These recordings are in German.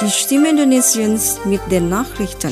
Die Stimme Indonesiens mit den Nachrichten.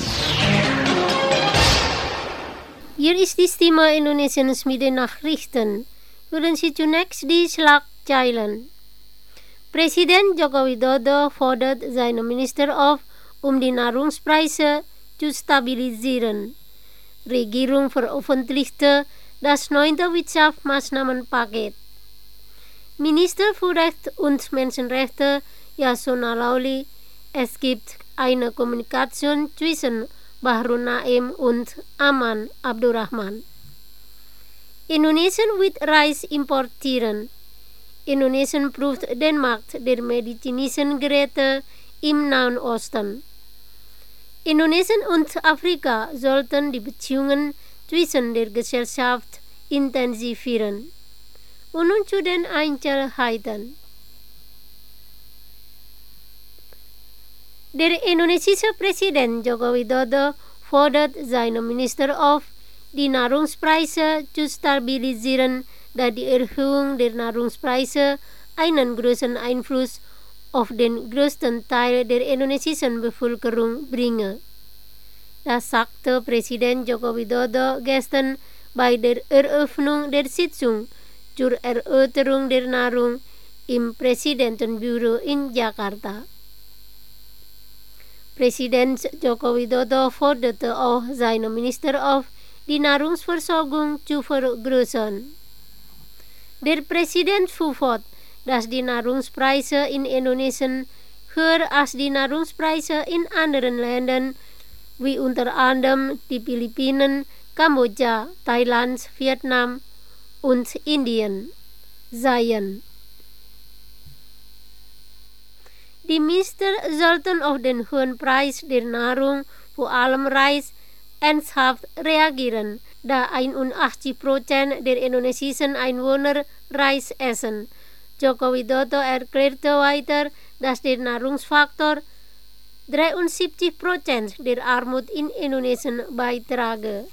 Hier ist die Stimme Indonesiens mit den Nachrichten. Hören Sie zunächst die Schlagzeilen. Presiden Joko Widodo fordert seine Minister auf, die Nahrungspreise zu stabilisieren. Regierung veröffentlichte das 9. Wirtschaftsmaßnahmenpaket. Minister für Recht und Menschenrechte Yasona Lawli: Es gibt eine Kommunikation zwischen Bahru Naim und Aman Abdurrahman. Indonesien wird Reis importieren. Indonesien prüft den Markt der medizinischen Geräte im Nahen Osten. Indonesien und Afrika sollten die Beziehungen zwischen der Gesellschaft intensivieren. Und nun zu den Einzelheiten. Der indonesische Präsident Joko Widodo fordert seine Minister auf, die Nahrungspreise zu stabilisieren, da die Erhöhung der Nahrungspreise einen großen Einfluss auf den größten Teil der indonesischen Bevölkerung bringe. Das sagte Präsident Joko Widodo gestern bei der Eröffnung der Sitzung zur Erörterung der Nahrung im Präsidentenbüro in Jakarta. Präsident Joko Widodo forderte auch seine Minister auf, die Nahrungsversorgung zu vergrößern. Der Präsident fuhr, dass die Nahrungspreise in Indonesien höher als die Nahrungspreise in anderen Ländern, wie unter anderem die Philippinen, Kambodscha, Thailand, Vietnam und Indien seien. Die Minister sollten auf den hohen Preis der Nahrung, vor allem Reis, ernsthaft reagieren, da 81% der indonesischen Einwohner Reis essen. Joko Widodo erklärte weiter, dass der Nahrungsfaktor 73% der Armut in Indonesien beitrage.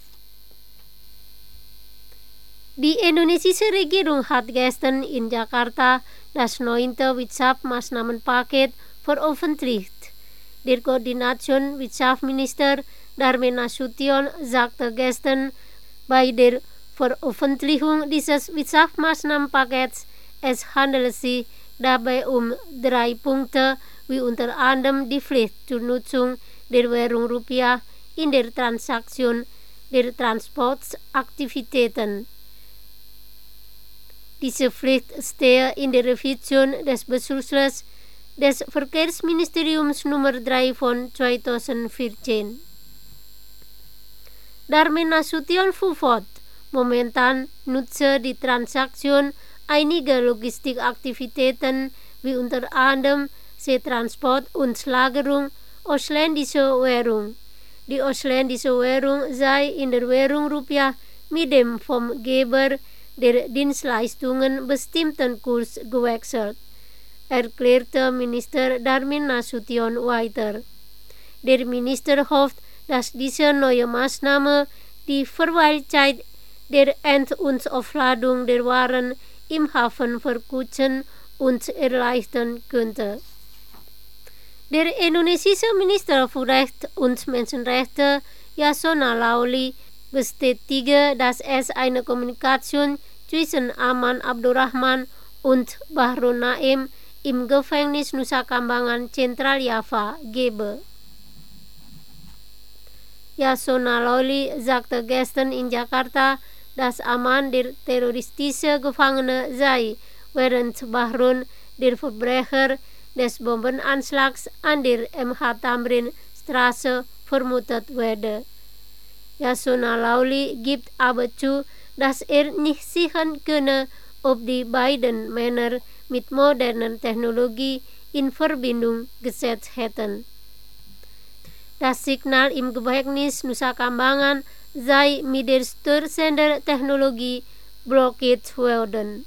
Die indonesische Regierung hat gestern in Jakarta das 9. Wirtschaftsmaßnahmenpaket veröffentlicht. Der Koordination Wirtschaftsminister Darmin Nasution sagte gestern bei der Veröffentlichung dieses Wirtschaftsmaßnahmenpakets, es handelt sich dabei um 3 Punkte, wie unter anderem die Pflicht zur Nutzung der Währung Rupiah in der Transaktion der Transportaktivitäten. Diese Pflicht stehe in der Revision des Beschlusses des Verkehrsministeriums Nummer 3 von 2014. Darmin Nasution fuhr, momentan nutze die Transaktion einige Logistikaktivitäten wie unter anderem Seetransport und Lagerung ausländischer Währung. Die ausländische Währung sei in der Währung Rupiah mit dem vom Geber der Dienstleistungen bestimmten Kurs gewechselt, erklärte Minister Darmin Nasution weiter. Der Minister hofft, dass diese neue Maßnahme die Verweilzeit der Ent- und Aufladung der Waren im Hafen verkürzen und erleichtern könnte. Der indonesische Minister für Recht und Menschenrechte Yasona Lawli bestätigte, dass es eine Kommunikation zwischen Aman Abdurrahman und Bahru Naim im Gefängnis Nusa Kambangan Zentral Java gebe. Yasona Lawli sagte gestern in Jakarta, dass Aman der terroristische Gefangene sei, während Bahru der Verbrecher des Bombenanschlags an der MH Tamrin Straße vermutet werde. Yasona Lawli gibt aber zu, dass nicht sichern könne, ob die beiden Männer mit moderner Technologie in Verbindung gesetzt hätten. Das Signal im Gefängnis Nusa Kambangan sei mit der Störsendertechnologie blockiert worden.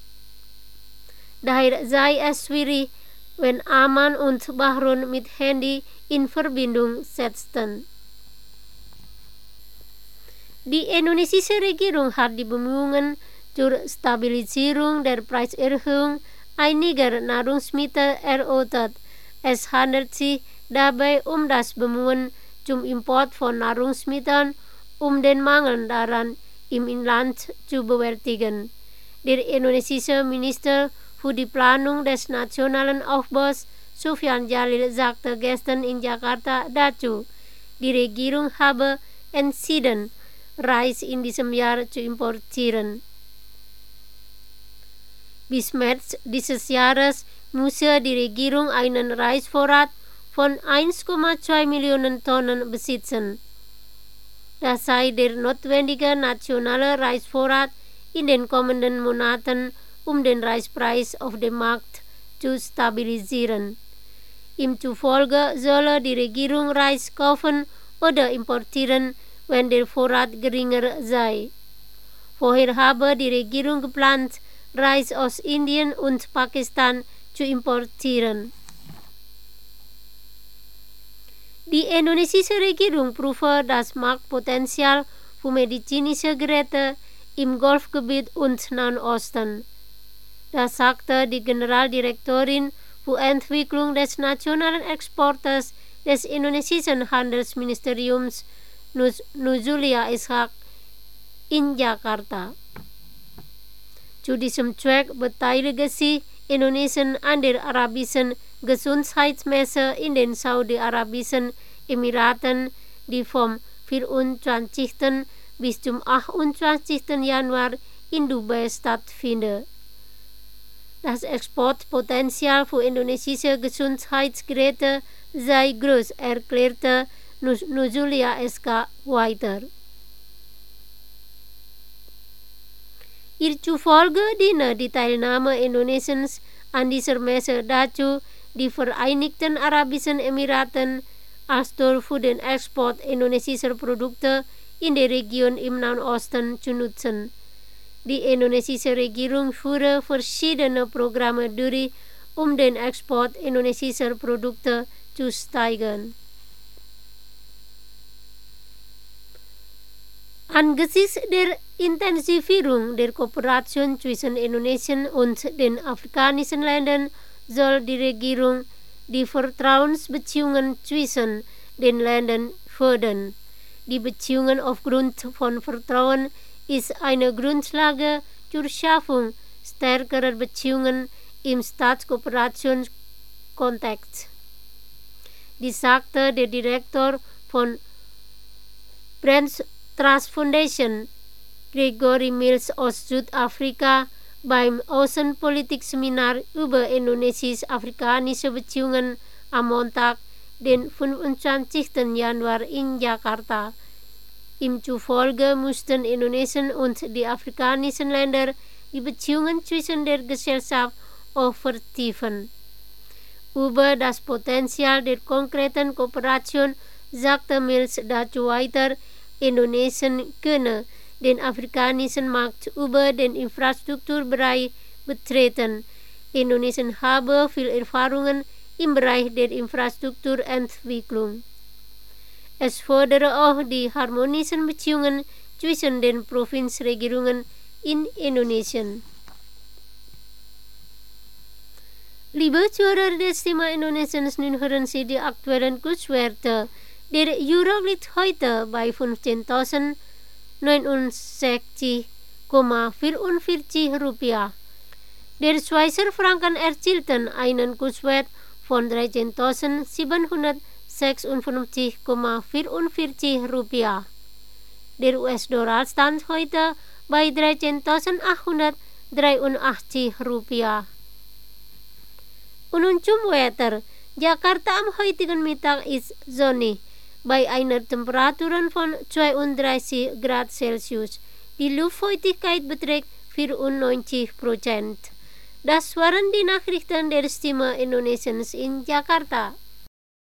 Daher sei es schwierig, wenn Aman und Bahru mit Handy in Verbindung setzten. Die indonesische Regierung hat die Bemühungen zur Stabilisierung der Preiserhöhung einiger Nahrungsmittel erörtert. Es handelt sich Dabei das Bemühen zum Import von Nahrungsmitteln, den Mangel daran im Inland zu bewältigen. Der indonesische Minister für die Planung des nationalen Aufbaus, Sufyan Jalil, sagte gestern in Jakarta dazu, die Regierung habe entschieden, Reis in diesem Jahr zu importieren. Bis März dieses Jahres müsse die Regierung einen Reisvorrat von 1,2 Millionen Tonnen besitzen. Das sei der notwendige nationale Reisvorrat in den kommenden Monaten, den Reispreis auf dem Markt zu stabilisieren. Ihm zufolge solle die Regierung Reis kaufen oder importieren, wenn der Vorrat geringer sei. Vorher habe die Regierung geplant, Reis aus Indien und Pakistan zu importieren. Die indonesische Regierung prüfe das Marktpotenzial für medizinische Geräte im Golfgebiet und Nahen Osten. Das sagte die Generaldirektorin für Entwicklung des nationalen Exportes des indonesischen Handelsministeriums, Nuzulia Ishak, in Jakarta. Zu diesem Zweck beteilige sich Indonesien an der arabischen Gesundheitsmesse in den Saudi-Arabischen Emiraten, die vom 24. bis zum 28. Januar in Dubai stattfindet. Das Exportpotenzial für indonesische Gesundheitsgeräte sei groß, erklärte Nuzulia Ishak weiter. Ihr zufolge diene die Teilnahme Indonesiens an dieser Messe dazu, die Vereinigten Arabischen Emiraten als Tor für den Export indonesischer Produkte in der Region im Nahen Osten zu nutzen. Die indonesische Regierung führe verschiedene Programme durch, den Export indonesischer Produkte zu steigern. Angesichts der Intensivierung der Kooperation zwischen Indonesien und den afrikanischen Ländern soll die Regierung die Vertrauensbeziehungen zwischen den Ländern fördern. Die Beziehungen aufgrund von Vertrauen ist eine Grundlage zur Schaffung stärkerer Beziehungen im Staatskooperationskontext. Dies sagte der Direktor von Brands Trust Foundation, Gregory Mills aus Südafrika, beim Außenpolitik-Seminar über indonesisch-afrikanische Beziehungen am Montag, den 25. Januar in Jakarta. Ihm zufolge mussten Indonesien und die afrikanischen Länder die Beziehungen zwischen der Gesellschaft auch vertiefen. Über das Potenzial der konkreten Kooperation sagte Mills dazu weiter, Indonesien könne den afrikanischen Markt über den Infrastrukturbereich betreten. Indonesien habe viel Erfahrungen im Bereich der Infrastrukturentwicklung. Es fordere auch die harmonischen Beziehungen zwischen den Provinzregierungen in Indonesien. Liebe Zuhörer des Thema Indonesiens, nun hören Sie die aktuellen Kurswerte. Der Euro liegt heute bei 15.069,44 Rupiah. Der Schweizer Franken erzielten einen Kurswert von 13.756,44 Rupiah. Der US-Dollar stand heute bei 13.883 Rupiah. Und nun zum Wetter. Jakarta am heutigen Mittag ist sonnig, bei einer Temperatur von 32 Grad Celsius. Die Luftfeuchtigkeit beträgt 94%. Das waren die Nachrichten der Stimme Indonesiens in Jakarta.